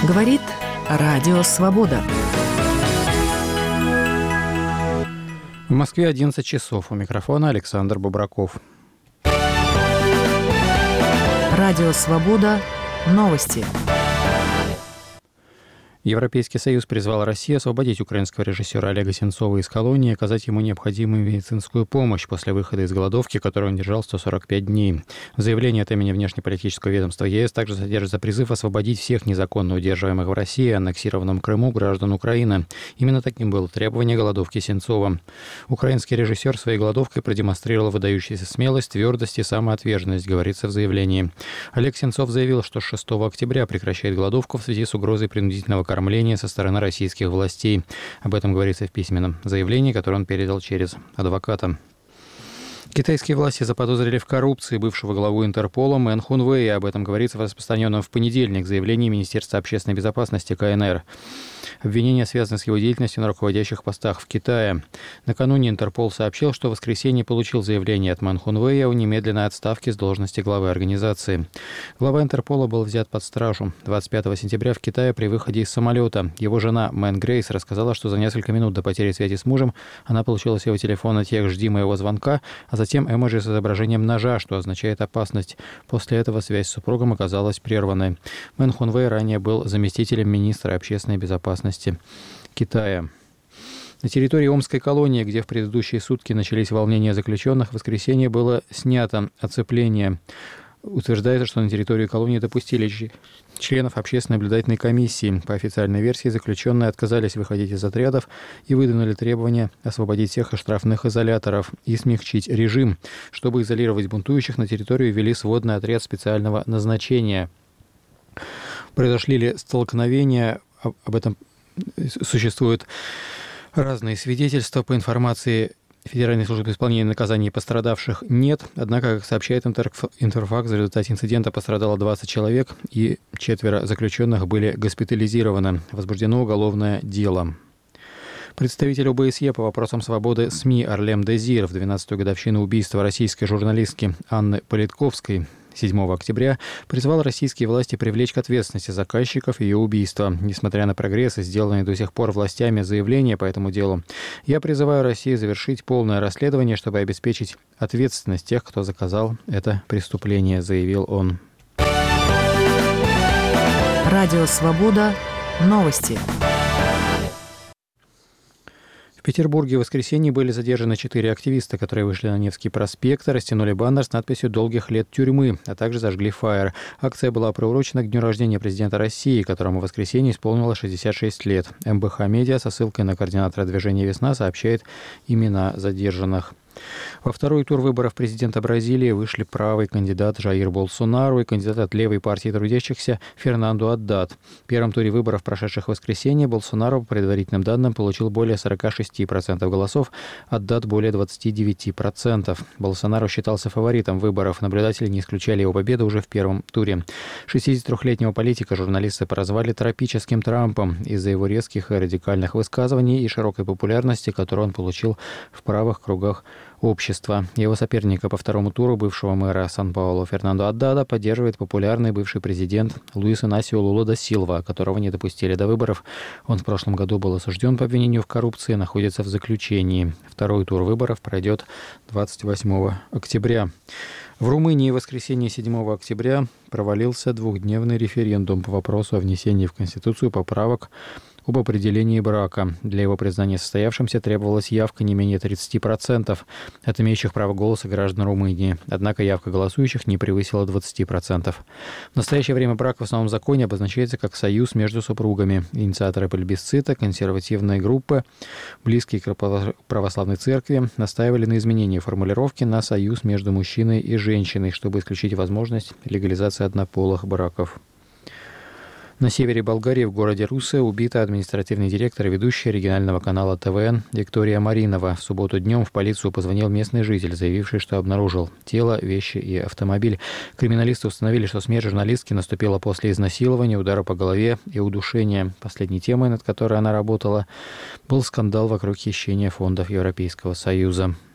Говорит Радио Свобода. В Москве 11 часов. У микрофона Александр Бубраков. Радио Свобода. Новости. Европейский Союз призвал Россию освободить украинского режиссера Олега Сенцова из колонии и оказать ему необходимую медицинскую помощь после выхода из голодовки, которую он держал 145 дней. В заявлении от имени внешнеполитического ведомства ЕС также содержится призыв освободить всех незаконно удерживаемых в России и аннексированном Крыму граждан Украины. Именно таким было требование голодовки Сенцова. Украинский режиссер своей голодовкой продемонстрировал выдающуюся смелость, твердость и самоотверженность, говорится в заявлении. Олег Сенцов заявил, что с 6 октября прекращает голодовку в связи с угрозой принудительного кормления со стороны российских властей. Об этом говорится в письменном заявлении, которое он передал через адвоката. Китайские власти заподозрили в коррупции бывшего главу Интерпола Мэн Хунвэя. Об этом говорится в распространенном в понедельник заявлении Министерства общественной безопасности КНР. Обвинения связаны с его деятельностью на руководящих постах в Китае. Накануне Интерпол сообщил, что в воскресенье получил заявление от Мэн Хунвэя о немедленной отставке с должности главы организации. Глава Интерпола был взят под стражу 25 сентября в Китае при выходе из самолета. Его жена Мэн Грейс рассказала, что за несколько минут до потери связи с мужем она получила с его телефона текст «Жди моего звонка», а затем эмоджи с изображением ножа, что означает опасность. После этого связь с супругом оказалась прерванной. Мэн Хунвэй ранее был заместителем министра общественной безопасности Китая. На территории Омской колонии, где в предыдущие сутки начались волнения заключенных, в воскресенье было снято оцепление. Утверждается, что на территорию колонии допустили членов общественной наблюдательной комиссии. По официальной версии, заключенные отказались выходить из отрядов и выдвинули требование освободить всех из штрафных изоляторов и смягчить режим. Чтобы изолировать бунтующих, на территорию ввели сводный отряд специального назначения. Произошли ли столкновения? Об этом существуют разные свидетельства. По информации Федеральной службы исполнения наказаний пострадавших нет. Однако, как сообщает Интерфакс, в результате инцидента пострадало 20 человек, и 4 заключенных были госпитализированы. Возбуждено уголовное дело. Представитель ОБСЕ по вопросам свободы СМИ Арлем Дезир в 12-ю годовщину убийства российской журналистки Анны Политковской 7 октября призвал российские власти привлечь к ответственности заказчиков ее убийства. Несмотря на прогрессы, сделанные до сих пор властями заявления по этому делу, я призываю Россию завершить полное расследование, чтобы обеспечить ответственность тех, кто заказал это преступление, заявил он. Радио Свобода. Новости. В Петербурге в воскресенье были задержаны 4 активиста, которые вышли на Невский проспект, растянули баннер с надписью «Долгих лет тюрьмы», а также зажгли фаер. Акция была приурочена к дню рождения президента России, которому в воскресенье исполнилось 66 лет. МБХ Медиа со ссылкой на координатора движения «Весна» сообщает имена задержанных. Во второй тур выборов президента Бразилии вышли правый кандидат Жаир Болсонару и кандидат от левой партии трудящихся Фернанду Аддат. В первом туре выборов, прошедших в воскресенье, Болсонару, по предварительным данным, получил более 46% голосов, Аддат более 29%. Болсонару считался фаворитом выборов. Наблюдатели не исключали его победу уже в первом туре. 63-летнего политика журналисты прозвали тропическим Трампом из-за его резких и радикальных высказываний и широкой популярности, которую он получил в правых кругах общества. Его соперника по второму туру, бывшего мэра Сан-Паулу Фернандо Аддада, поддерживает популярный бывший президент Луис Инасио Лула да Силва, которого не допустили до выборов. Он в прошлом году был осужден по обвинению в коррупции и находится в заключении. Второй тур выборов пройдет 28 октября. В Румынии в воскресенье 7 октября провалился двухдневный референдум по вопросу о внесении в Конституцию поправок об определении брака. Для его признания состоявшимся требовалась явка не менее 30% от имеющих право голоса граждан Румынии. Однако явка голосующих не превысила 20%. В настоящее время брак в основном законе обозначается как союз между супругами. Инициаторы плебисцита, консервативные группы, близкие к православной церкви, настаивали на изменении формулировки на союз между мужчиной и женщиной, чтобы исключить возможность легализации однополых браков. На севере Болгарии, в городе Русе, убита административный директор и ведущая регионального канала ТВН Виктория Маринова. В субботу днем в полицию позвонил местный житель, заявивший, что обнаружил тело, вещи и автомобиль. Криминалисты установили, что смерть журналистки наступила после изнасилования, удара по голове и удушения. Последней темой, над которой она работала, был скандал вокруг хищения фондов Европейского Союза.